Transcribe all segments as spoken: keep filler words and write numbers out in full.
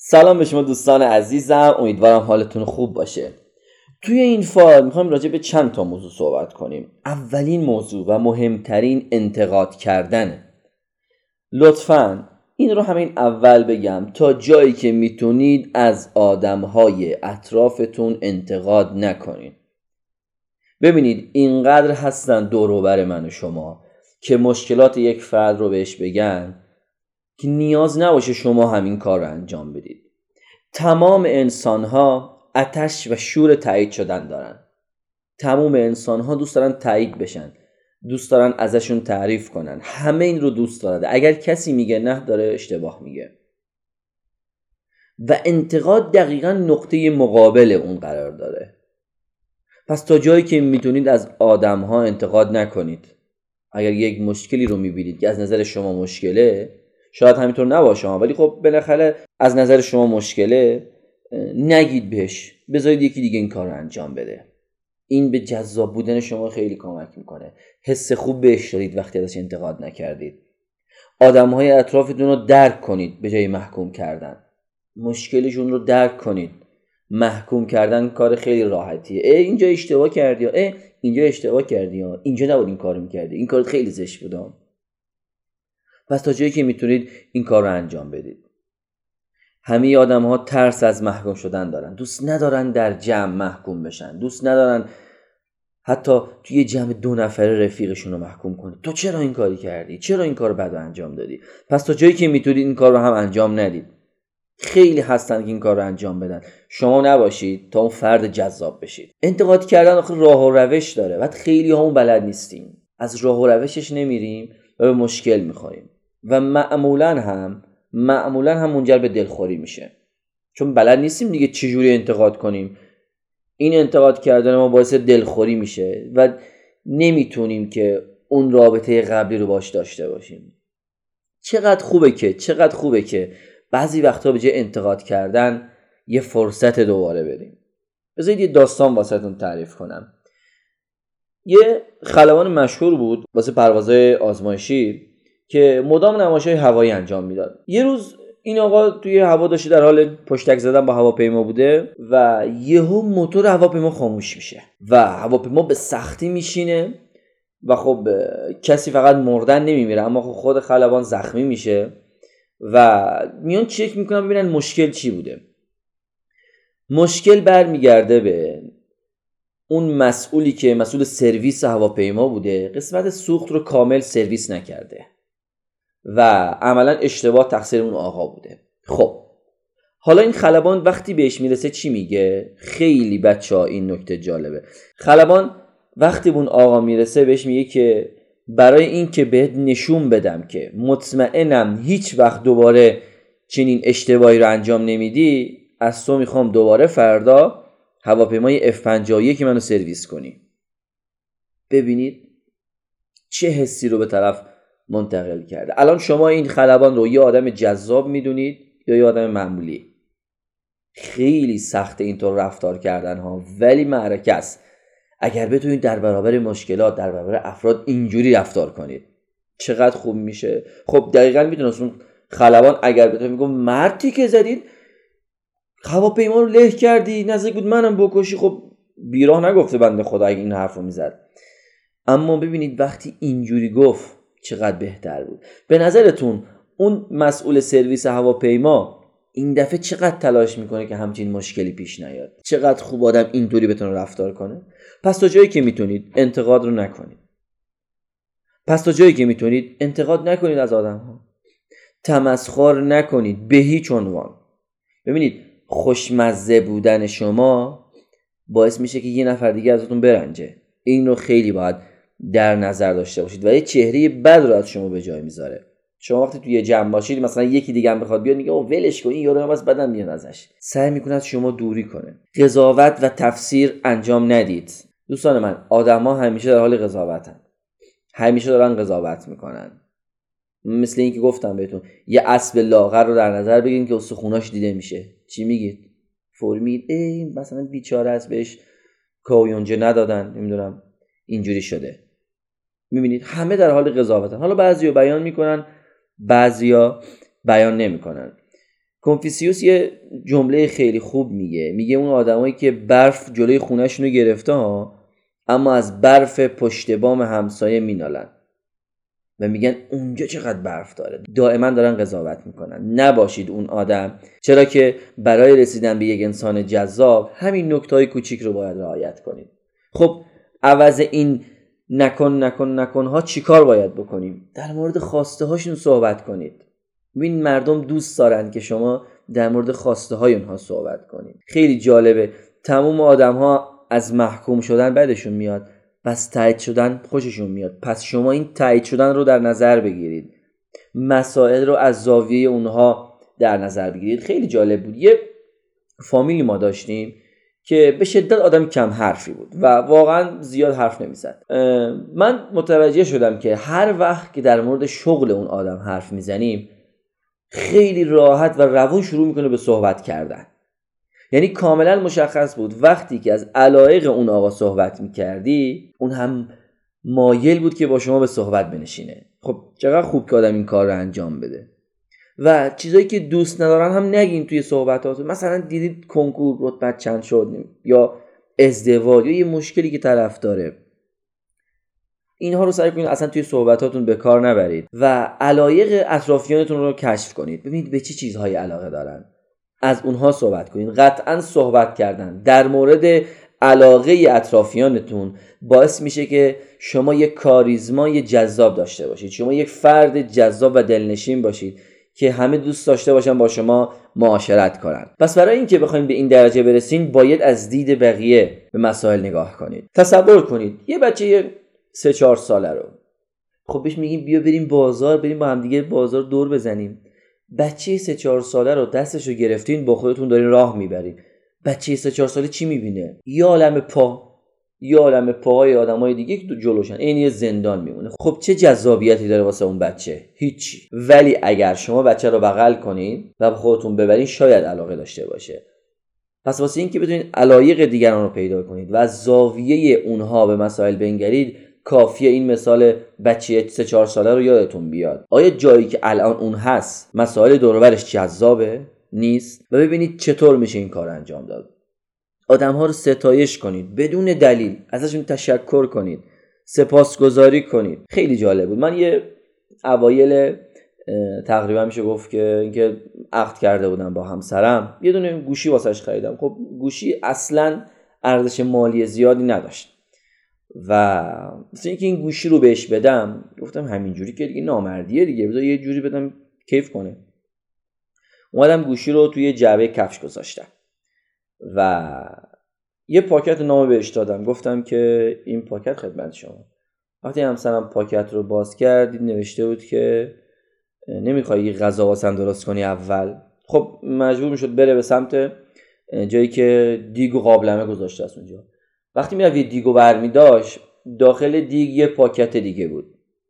سلام به شما دوستان عزیزم، امیدوارم حالتون خوب باشه. توی این فایل میخوایم راجع به چند تا موضوع صحبت کنیم. اولین موضوع و مهمترین انتقاد کردنه. لطفاً این رو همین اول بگم تا جایی که میتونید از آدمهای اطرافتون انتقاد نکنید. ببینید اینقدر هستن دور و بر من و شما که مشکلات یک فرد رو بهش بگن که نیاز نباشه شما همین کار رو انجام بدید. تمام انسان‌ها آتش و شور تایید شدن دارن. تمام انسان‌ها دوست دارن تایید بشن، دوست دارن ازشون تعریف کنن، همه این رو دوست داره. اگر کسی میگه نه داره اشتباه میگه. و انتقاد دقیقاً نقطه مقابل اون قرار داره. پس تا جایی که میتونید از آدم‌ها انتقاد نکنید. اگر یک مشکلی رو میبینید که از نظر شما مشکله، شاید همینطور نباشه ولی خب بالاخره از نظر شما مشکله، نگید بهش، بذارید یکی دیگه این کار رو انجام بده. این به جذاب بودن شما خیلی کمک میکنه. حس خوب بهش دارید وقتی ازش انتقاد نکردید. آدم‌های اطرافتون رو درک کنید به جای محکوم کردن. مشکلشون رو درک کنید. محکوم کردن کار خیلی راحتیه. ای اینجا اشتباه کردی، ای اینجا اشتباه کردی، اینجا نباید این کارو می‌کردی، این کارت خیلی زشت بود. پس تا جایی که میتونید این کار رو انجام بدید. همه آدم‌ها ترس از محکوم شدن دارن. دوست ندارن در جمع محکوم بشن. دوست ندارن حتی توی جمع دو نفره رفیقشون رو محکوم کنه. تو چرا این کاری کردی؟ چرا این کارو بد انجام دادی؟ پس تا جایی که میتونید این کار رو هم انجام ندید. خیلی هستن که این کار رو انجام بدن. شما نباشید تا اون فرد جذاب بشید. انتقاد کردن آخه راه و روش داره. بعد خیلی همون بلد نیستیم. از راه و روشش نمیریم و به مشکل میخوریم. و معمولا هم معمولا هم منجر به دلخوری میشه، چون بلد نیستیم دیگه چجوری انتقاد کنیم. این انتقاد کردن ما باعث دلخوری میشه و نمیتونیم که اون رابطه قبلی رو باش داشته باشیم. چقدر خوبه که چقدر خوبه که بعضی وقتا به جای انتقاد کردن یه فرصت دوباره بدیم. بذارید یه داستان واسهتون تعریف کنم. یه خلبان مشهور بود واسه پروازهای آزمایشی که مدام نمایش‌های هوایی انجام میداد. یه روز این آقا توی هوا داشته در حال پشتک زدن با هواپیما بوده و یهو موتور هواپیما خاموش میشه و هواپیما به سختی میشینه و خب کسی فقط مردن نمیمیره اما خب خود خلبان زخمی میشه و میان چک میکنن ببینن مشکل چی بوده. مشکل برمیگرده به اون مسئولی که مسئول سرویس هواپیما بوده، قسمت سوخت رو کامل سرویس نکرده و عملا اشتباه تقصیر اون آقا بوده. خب حالا این خلبان وقتی بهش میرسه چی میگه؟ خیلی بچه‌ها این نکته جالبه. خلبان وقتی به اون آقا میرسه بهش میگه که برای این که بهت نشون بدم که مطمئنم هیچ وقت دوباره چنین اشتباهی رو انجام نمیدی، از تو میخوام دوباره فردا هواپیمای اف پنجاه و یک منو سرویس کنی. ببینید چه حسی رو به طرف منتقل کرده. الان شما این خلبان رو یه آدم جذاب میدونید یا یه آدم معمولی؟ خیلی سخته اینطور رفتار کردن ها، ولی معرکه است اگر بتونید در برابر مشکلات، در برابر افراد اینجوری رفتار کنید. چقدر خوب میشه. خب دقیقاً میدونست اون خلبان اگر بتونه میگم مردی که زدید هواپیما رو له کردی، نزدیک بود منم بکشی، خب بیراه نگفته بنده خدا اگه این حرف رو میزد. اما ببینید وقتی اینجوری گفت چقدر بهتر بود. به نظرتون اون مسئول سرویس هواپیما این دفعه چقدر تلاش میکنه که همچین مشکلی پیش نیاد؟ چقدر خوب آدم اینطوری بتونه رفتار کنه. پس تا جایی که میتونید انتقاد رو نکنید. پس تا جایی که میتونید انتقاد نکنید از آدم ها. تمسخر نکنید به هیچ عنوان. ببینید خوشمزه بودن شما باعث میشه که یه نفر دیگه ازتون برنجه. این رو خیلی باید در نظر داشته باشید و یه چهره بد رو از شما به جای میذاره. شما وقتی توی جمع باشید مثلا یکی دیگه هم بخواد بیاد میگه او ولش کن این یارو هم از بدن میاد ازش، سعی میکنه از شما دوری کنه. قضاوت و تفسیر انجام ندید. دوستان من، آدما همیشه در حال قضاوتن. همیشه دارن قضاوت میکنن. مثل اینکه گفتم بهتون یه اسب لاغر رو در نظر بگیرید که استخوناش دیده میشه. چی میگید؟ فوری میگید ای مثلا بیچاره است، بهش کاویونجه ندادن، نمیدونم اینجوری شده. میبینید همه در حال قضاوتن. حالا بعضیا بیان میکنن، بعضیا بیان نمیکنن. کنفوسیوس یه جمله خیلی خوب میگه میگه اون آدمایی که برف جلوی خونه‌شون رو گرفته ها، اما از برف پشت بام همسایه مینالن و میگن اونجا چقدر برف داره. دائما دارن قضاوت میکنن. نباشید اون آدم، چرا که برای رسیدن به یک انسان جذاب همین نکته‌های کوچیک رو باید رعایت کنید. خب عوض این نکن نکن نکن ها چیکار باید بکنیم؟ در مورد خواسته هاشون صحبت کنید. این مردم دوست دارن که شما در مورد خواسته های اونها صحبت کنید. خیلی جالبه، تمام آدم ها از محکوم شدن بدشون میاد، پس تایید شدن خوششون میاد. پس شما این تایید شدن رو در نظر بگیرید، مسائل رو از زاویه اونها در نظر بگیرید. خیلی جالب بود. یه فامیلی ما داشتیم که به شدت آدم کم حرفی بود و واقعا زیاد حرف نمیزد. من متوجه شدم که هر وقت که در مورد شغل اون آدم حرف میزنیم خیلی راحت و روون شروع میکنه به صحبت کردن. یعنی کاملا مشخص بود وقتی که از علایق اون آقا صحبت میکردی اون هم مایل بود که با شما به صحبت بنشینه. خب چقدر خوب که آدم این کار رو انجام بده. و چیزایی که دوست ندارن هم نگین توی صحبتاتون. مثلا دیدید کنکور رتبت چند شد یا ازدواج یا یه مشکلی که طرف داره، اینها رو سعی کنید اصلا توی صحبتاتون به کار نبرید و علایق اطرافیانتون رو کشف کنید. ببینید به چه چیزهایی علاقه دارن، از اونها صحبت کنید. قطعا صحبت کردن در مورد علاقه اطرافیانتون باعث میشه که شما یک کاریزمای جذاب داشته باشید، شما یک فرد جذاب و دلنشین باشید که همه دوست داشته باشن با شما معاشرت کنن. پس برای اینکه بخواید به این درجه برسین باید از دید بقیه به مسائل نگاه کنید. تصور کنید یه بچه سه چهار ساله رو، خب بهش میگیم بیا بریم بازار، بریم با هم دیگه بازار دور بزنیم. بچه سه چهار ساله رو دستشو گرفتین با خودتون دارین راه میبرین. بچه سه چهار ساله چی میبینه؟ یه عالمه پا، یه عالمه پاهای آدمای دیگه که تو جلوشن، این یه زندان میمونه. خب چه جذابیتی داره واسه اون بچه؟ هیچی. ولی اگر شما بچه رو بغل کنین و به خودتون ببرین شاید علاقه داشته باشه. پس واسه این که بتونید علایق دیگران رو پیدا کنید و از زاویه اونها به مسائل بنگرید، کافیه این مثال بچه سه چهار ساله رو یادتون بیاد. آیا جایی که الان اون هست مسائل دور و برش جذابه؟ نیست. و ببینید چطور میشه این کار انجام داد. آدم‌ها رو ستایش کنید بدون دلیل، ازشون تشکر کنید، سپاسگزاری کنید. خیلی جالب بود. من یه اوایل تقریبا میشه گفت که اینکه عقد کرده بودم با همسرم، یه دونه گوشی واسش خریدم. خب گوشی اصلا ارزش مالی زیادی نداشت و مثل اینکه این گوشی رو بهش بدم گفتم همینجوری که دیگه نامردیه دیگه، بذار یه جوری بدم کیف کنه. اومدم گوشی رو توی جعبه کفش گذاشتم و یه پاکت نامه بهش دادم، گفتم که این پاکت خدمت شما. وقتی همسرم پاکت رو باز کرد نوشته بود که نمیخوای غذا واسم درست کنی اول. خب مجبور میشد بره به سمت جایی که دیگ و قابلمه گذاشته است اونجا. وقتی میرفت یه دیگو برمی داشت، داخل دیگ یه پاکت دیگه بود.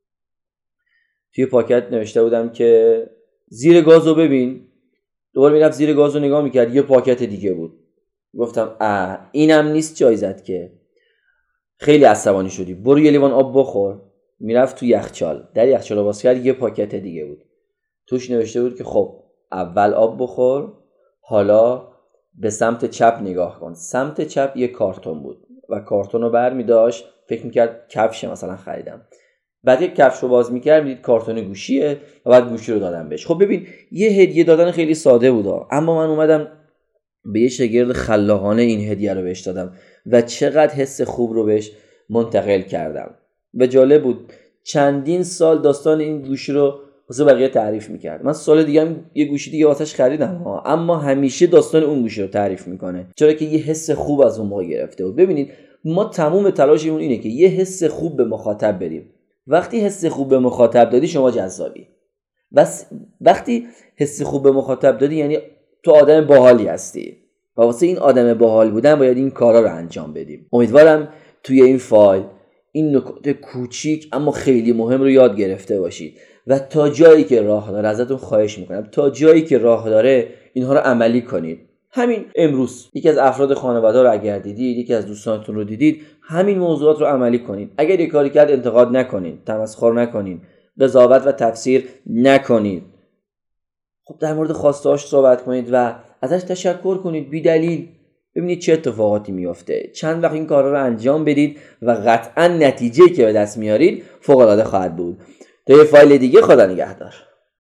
توی پاکت نوشته بودم که زیر گازو ببین. دوباره میرفت زیر گازو نگاه میکرد، یه پاکت دیگه بود. گفتم اه اینم نیست جای زد که. خیلی عصبانی شدی، برو یه لیوان آب بخور. میرفت تو یخچال، در یخچال باز کرد، یه پاکت دیگه بود. توش نوشته بود که خب اول آب بخور، حالا به سمت چپ نگاه کن. سمت چپ یه کارتون بود و کارتون رو بر می داشت، فکر میکرد کفشه مثلا خریدم. بعد یک کفش رو باز میکرد میدید کارتون گوشیه و بعد گوشی رو دادم بهش. خب ببین یه هدیه دادن خیلی ساده بود، اما من اومدم به یه شاگرد خلاقانه این هدیه رو بهش دادم و چقدر حس خوب رو بهش منتقل کردم. و جالب بود چندین سال داستان این گوشی رو واسه بقیه تعریف میکرد. من سال دیگه هم یه گوشی دیگه واسش خریدم ها، اما همیشه داستان اون گوشی رو تعریف میکنه، چرا که یه حس خوب از اون موقع گرفته بود. ببینید ما تمام تلاشمون اینه که یه حس خوب به مخاطب بدیم. وقتی حس خوب به مخاطب دادی شما جذابی. بس وقتی حس خوب به مخاطب دادی یعنی تو آدم باحالی هستی و واسه این آدم باحال بودن باید این کارا رو انجام بدیم. امیدوارم توی این فایل این نکات کوچیک اما خیلی مهم رو یاد گرفته باشید و تا جایی که راه داره ازتون خواهش میکنم تا جایی که راه داره اینها رو عملی کنید. همین امروز یکی از افراد خانواده رو اگر دیدید، یکی از دوستانتون رو دیدید، همین موضوعات رو عملی کنید. اگر یک کاری کرد انتقاد نکنید، تمسخر نکنید، قضاوت و تفسیر نکنید. خب در مورد خواسته‌هاش صحبت کنید و ازش تشکر کنید بی دلیل. ببینید چه اتفاقاتی میفته. چند وقت این کارا رو انجام بدید و قطعا نتیجه‌ای که به دست میارید فوق‌العاده خواهد بود. تا یه فایل دیگه، خدا نگهدار.